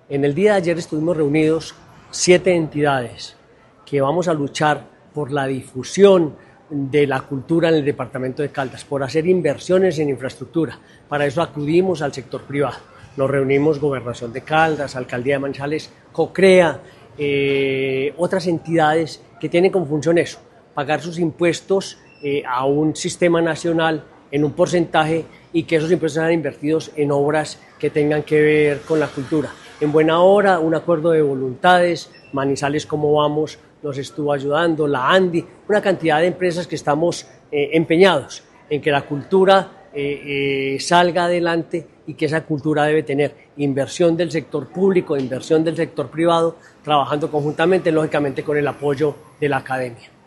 En el día de ayer estuvimos reunidos 7 entidades que vamos a luchar por la difusión de la cultura en el departamento de Caldas, por hacer inversiones en infraestructura. Para eso acudimos al sector privado. Nos reunimos Gobernación de Caldas, Alcaldía de Manizales, COCREA, otras entidades que tienen como función eso, pagar sus impuestos a un sistema nacional en un porcentaje y que esos impuestos sean invertidos en obras que tengan que ver con la cultura. En buena hora, un acuerdo de voluntades, Manizales Cómo Vamos nos estuvo ayudando, la ANDI, una cantidad de empresas que estamos empeñados en que la cultura salga adelante y que esa cultura debe tener inversión del sector público, inversión del sector privado, trabajando conjuntamente, lógicamente con el apoyo de la academia.